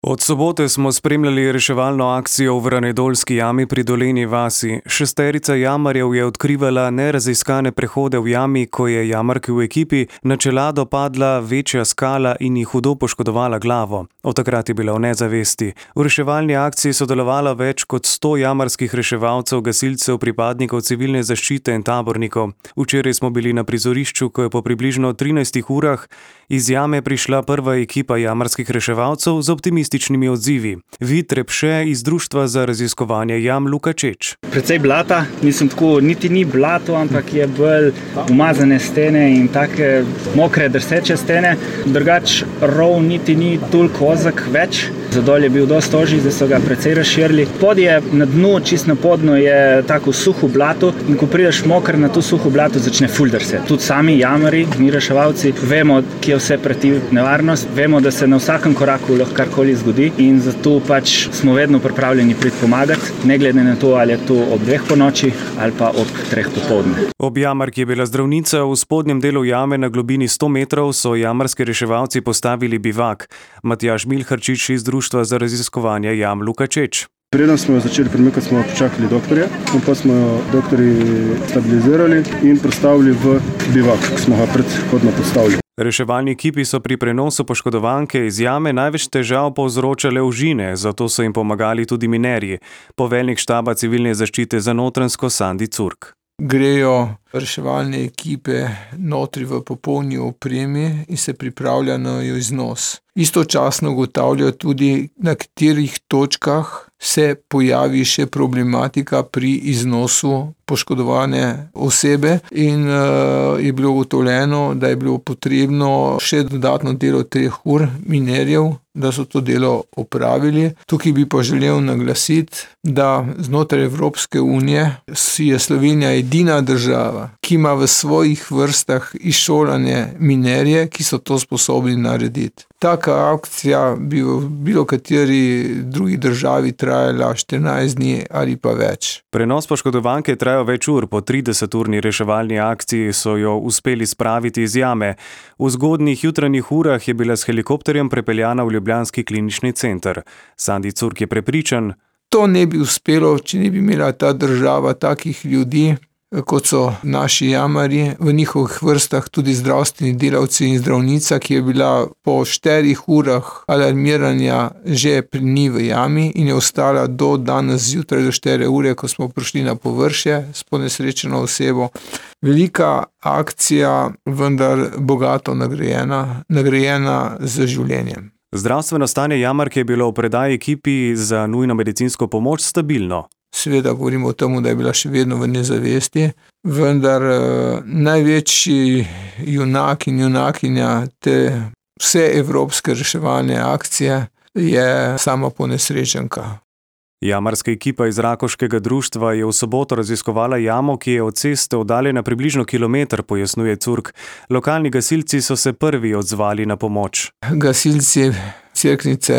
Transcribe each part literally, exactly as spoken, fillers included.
Od sobote smo spremljali reševalno akcijo v Vranedolski jami pri Dolenji vasi. Šesterica jamarjev je odkrivala neraziskane prehode v jami, ko je jamarki v ekipi na čelado padla večja skala in jih hudo poškodovala glavo. Od takrat je bila v nezavesti. V reševalni akciji sodelovalo več kot sto jamarskih reševalcev, gasilcev, pripadnikov civilne zaščite in tabornikov. Včeraj smo bili na prizorišču, ko je po približno trinajstih urah iz jame prišla prva ekipa jamarskih reševalcev z optimističnimi odzivi. Vid Repše iz Društva za raziskovanje jam Lukačeč. Precej blata, mislim tako, niti ni blato, ampak je bolj umazane stene in take mokre drseče stene. Drugač rov niti ni toliko ozek več. Zadol je bil dosti ožji, zdaj so ga precej razširili. Pod je na dnu, čist na podnu je tako suho blato in ko prideš moker na to suho blato, začne ful drseti. Tudi sami jamari, mi reševalci, vemo, kje vse preti nevarnost, vemo, da se na vsakem koraku lahko karkoli zgodi in zato pač smo vedno pripravljeni priti pomagati, ne glede na to, ali je to ob dveh po noči ali pa ob treh popoldne. Ob jamarki je bila zdravnica, v spodnjem delu jame na globini sto metrov so jamarski reševalci postavili bivak. Matjaž Milharčič iz Društva za raziskovanje jam Lukačeč. Preden smo jo začeli premikati, smo počakali doktorja in pa smo jo doktorji stabilizirali in prestavili v bivak, ki smo ga predhodno postavili. Reševalni ekipi so pri prenosu poškodovanke iz jame največ težav povzročale ožine, zato so jim pomagali tudi minerji. Poveljnik štaba civilne zaščite za Notranjsko Sandi Curk. Grejo reševalne ekipe notri v popolni opremi in se pripravlja na jo iznos. Istočasno ugotavljajo tudi, na katerih točkah se pojavi še problematika pri iznosu poškodovane osebe in uh, je bilo ugotovljeno, da je bilo potrebno še dodatno delo treh ur minerjev, da so to delo opravili. Tukaj bi pa želel naglasiti, da znotraj Evropske unije je Slovenija edina država, ki ima v svojih vrstah izšolane minerje, ki so to sposobni narediti. Taka akcija bi v bilo kateri drugi državi trajala štirinajst dni ali pa več. Prenos poškodovanke je trajal več ur. Po trideseturni reševalni akciji so jo uspeli spraviti iz jame. V zgodnjih jutranjih urah je bila s helikopterjem prepeljana v ljubljanski klinični center. Sandi Curk je prepričan: To ne bi uspelo, če ne bi imela ta država takih ljudi, kot so naši jamarji, v njihovih vrstah tudi zdravstveni delavci in zdravnica, ki je bila po štirih urah alarmiranja že pri njih v jami in je ostala do danes zjutraj do štiri ure, ko smo prišli na površje s ponesrečeno osebo. Velika akcija, vendar bogato nagrajena, nagrajena z življenjem. Zdravstveno stanje jamarke je bilo v predaji ekipi za nujno medicinsko pomoč stabilno. Seveda govorimo o tem, da je bila še vedno v nezavesti, vendar eh, največji junak in junakinja te vse evropske reševalne akcije je sama ponesrečenka. Jamarska ekipa iz Rakovškega društva je v soboto raziskovala jamo, ki je od ceste oddaljena približno kilometer, pojasnjuje Curk. Lokalni gasilci so se prvi odzvali na pomoč. Gasilci Cerknice,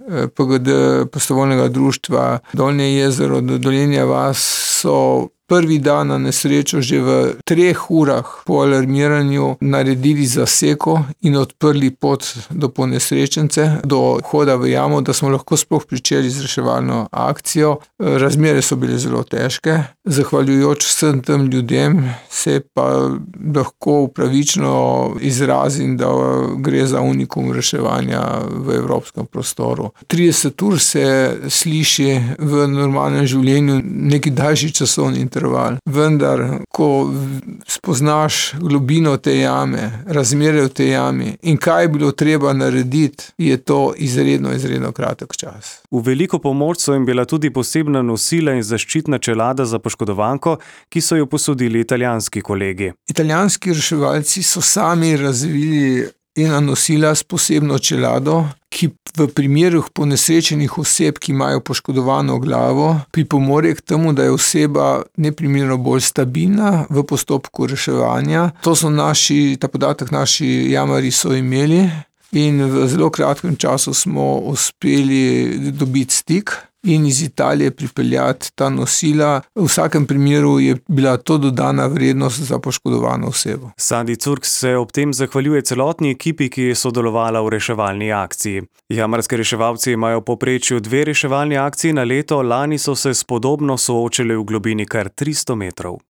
P G D, prostovoljnega društva Dolnje jezero, Dolenja vas so prvi dan na nesrečo že v treh urah po alarmiranju naredili zaseko in odprli pot do ponesrečence, do vhoda v jamo, da smo lahko sploh pričeli z reševalno akcijo. Razmere so bile zelo težke. Zahvaljujoč vsem tem ljudem se pa lahko upravično izrazim, da gre za unikum reševanja v evropskem prostoru. trideset ur se sliši v normalnem življenju neki daljši časovni interval. Vendar, ko spoznaš globino te jame, razmere v tej jami in kaj je bilo treba narediti, je to izredno, izredno kratek čas. V veliko pomoč so jim bila tudi posebna nosila in zaščitna čelada za poškodovanko, ki so jo posodili italijanski kolegi. Italijanski reševalci so sami razvili ena nosila s posebno čelado, ki v primerih ponesrečenih oseb, ki imajo poškodovano glavo, pripomore k temu, da je oseba neprimerno bolj stabilna v postopku reševanja. To so naši, ta podatek naši jamarji so imeli in v zelo kratkem času smo uspeli dobiti stik in iz Italije pripeljati ta nosila. V vsakem primeru je bila to dodana vrednost za poškodovano osebo. Sandi Curk se ob tem zahvaljuje celotni ekipi, ki je sodelovala v reševalni akciji. Jamarski reševalci imajo v povprečju dve reševalni akciji na leto, lani so se s podobno soočili v globini kar tristo metrov.